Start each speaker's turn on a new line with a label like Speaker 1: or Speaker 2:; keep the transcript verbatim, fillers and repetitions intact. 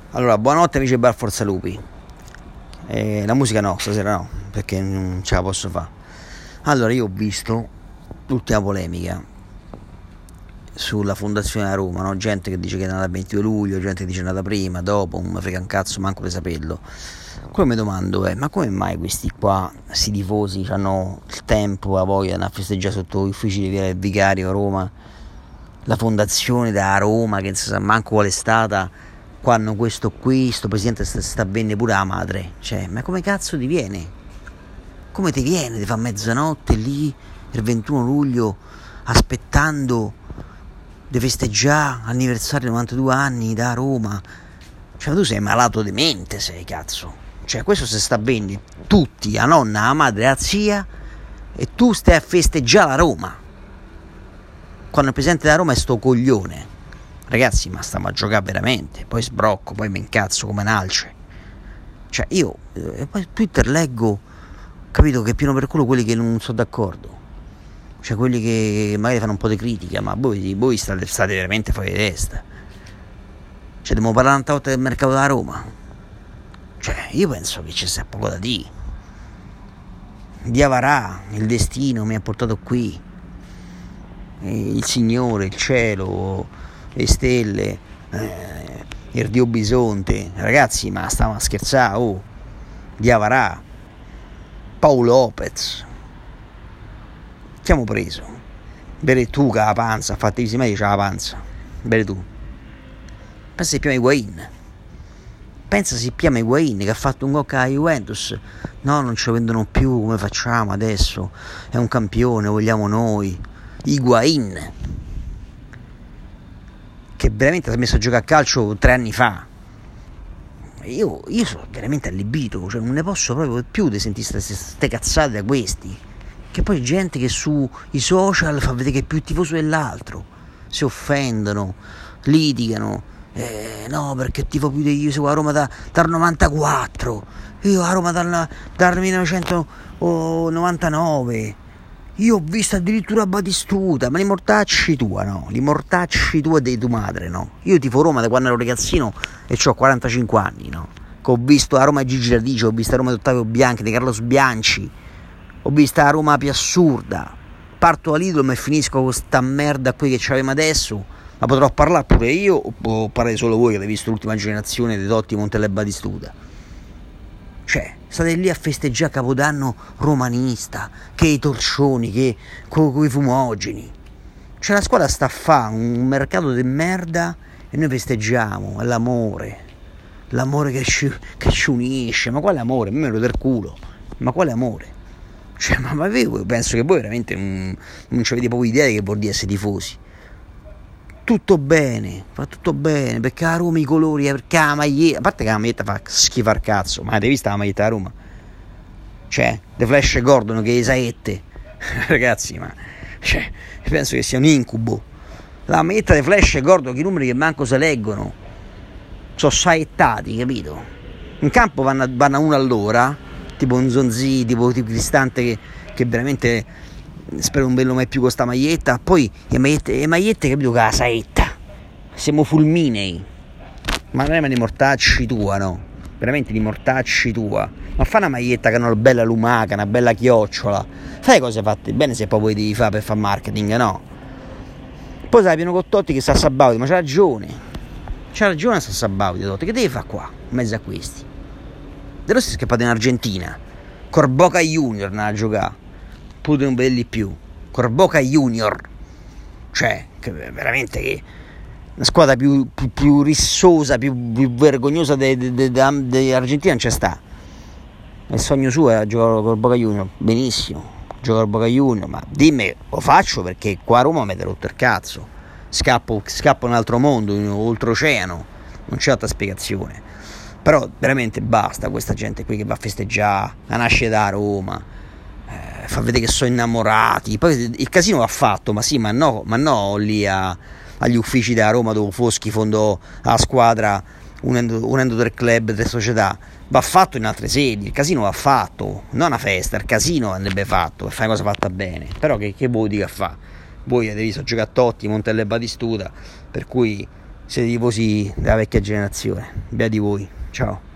Speaker 1: Allora, buonanotte amici di Bar Forza Lupi. Eh, la musica no, stasera no, perché non ce la posso fare. Allora, io ho visto l'ultima polemica sulla fondazione a Roma, no? Gente che dice che è nata il ventidue luglio, gente che dice che è nata prima, dopo, non mi frega un cazzo manco per saperlo. Quello mi domando è, ma come mai questi qua, sti tifosi, hanno il tempo, la voglia di andare a festeggiare sotto gli uffici di Via del Vicario a Roma, la fondazione da Roma, che non si sa manco qual è stata, quando questo qui, sto presidente sta, sta bene pure la madre. Cioè, ma come cazzo ti viene? Come ti viene? Ti fa mezzanotte lì, il ventuno luglio, aspettando di festeggiare anniversario novantadue anni da Roma. Cioè, tu sei malato di mente, sei, cazzo. Cioè, questo si sta bene tutti, la nonna, la madre, la zia, e tu stai a festeggiare la Roma, quando il presidente della Roma è sto coglione. Ragazzi, ma stiamo a giocare veramente. Poi sbrocco, poi mi incazzo come un'alce. Cioè, io eh, poi Twitter leggo, capito, che è pieno per culo quelli che non sono d'accordo. Cioè, quelli che magari fanno un po' di critica, ma voi, voi state, state veramente fuori di testa. Cioè, dobbiamo parlare tanta volta del mercato da Roma. Cioè, io penso che ci sia poco da dire. Diavarà, il destino mi ha portato qui, il Signore, il cielo, le stelle, eh, il Dio Bisonte. Ragazzi, ma stiamo a scherzare? Oh, Diavarà, Paolo Lopez, siamo preso. Bere tu che la panza, fatti i meglio c'ha la panza. Bere tu. Pensa si chiama Higuain. Pensa si chiama Higuain, che ha fatto un gol con la Juventus. No, non ce lo vendono più, come facciamo adesso? È un campione, vogliamo noi. Higuain, che veramente ha smesso a giocare a calcio tre anni fa. Io, io sono veramente allibito, cioè non ne posso proprio più di sentire queste cazzate da questi, che poi gente che sui social fa vedere che è più tifoso dell'altro, si offendono, litigano, eh, no perché tifo più di io, seguo a Roma da, dal novantaquattro, io a Roma dal, dal millenovecentonovantanove, io ho visto addirittura Batistuta. Ma li mortacci tua, no? Li mortacci tua dei tua madre, no? Io tifo Roma da quando ero ragazzino e ho quarantacinque anni, no? Che ho visto a Roma Gigi Radice, ho visto a Roma di Ottavio Bianchi, di Carlos Bianchi, ho visto a Roma più assurda. Parto dall'idolo e finisco con sta merda qui che c'avevamo adesso. Ma potrò parlare pure io o parlare solo voi che avete visto l'ultima generazione di Totti, Montella e Batistuta? Cioè, state lì a festeggiare Capodanno romanista, che i torcioni, che con i fumogeni. Cioè, la squadra sta a fare un mercato di merda e noi festeggiamo, è l'amore, l'amore che ci, che ci unisce. Ma quale amore? Me lo del culo. Ma quale amore? Cioè, ma, ma io penso che voi veramente non, non avete proprio idea di che vuol dire essere tifosi. Tutto bene, fa tutto bene, perché a Roma i colori, perché la maglietta, a parte che la maglietta fa schifo al cazzo, ma avete visto la maglietta a Roma? Cioè, The Flash Gordon che è saette, ragazzi, ma cioè, penso che sia un incubo. La maglietta The Flash Gordon, che i numeri che manco se leggono, sono saettati, capito? In campo vanno, vanno a uno all'ora, tipo un Zonzi, tipo, tipo Cristante che, che veramente... spero non bello mai più con sta maglietta. Poi le magliette, le magliette capito, che la saetta, siamo fulminei. Ma non è di mortacci tua, no? Veramente di mortacci tua. Ma fa una maglietta che ha una bella lumaca, una bella chiocciola, fai cose fatte bene se poi devi fare per fare marketing, no? Poi sai pieno con Totti che sta a Sabauti, ma c'ha ragione, c'ha ragione sta a Sabauti Totti, che devi fare qua in mezzo a questi? De Rossi è scappato in Argentina col Boca Junior a giocare, pure non vederli più, con Boca Junior, cioè che veramente che una squadra più, più, più rissosa, più, più vergognosa dell'Argentina non c'è sta. Il sogno suo è giocare con Boca Junior, benissimo, giocare con Boca Junior, ma dimmi, lo faccio perché qua a Roma mi avete rotto il cazzo, scappo, scappo in un altro mondo, in un oltreoceano, non c'è altra spiegazione. Però veramente basta questa gente qui che va a festeggiare la nascita da Roma, eh, fa vedere che sono innamorati. Poi il casino va fatto, ma sì, ma no, ma no lì a, agli uffici della Roma dove Foschi fondò la squadra unendo, unendo tre club, tre società. Va fatto in altre sedi, il casino va fatto, non una festa, il casino andrebbe fatto per fare una cosa fatta bene. Però che, che vuoi dire a fa? Voi avete visto giocare a Totti, Montella e Batistuta, per cui siete tifosi della vecchia generazione. Beati voi, ciao.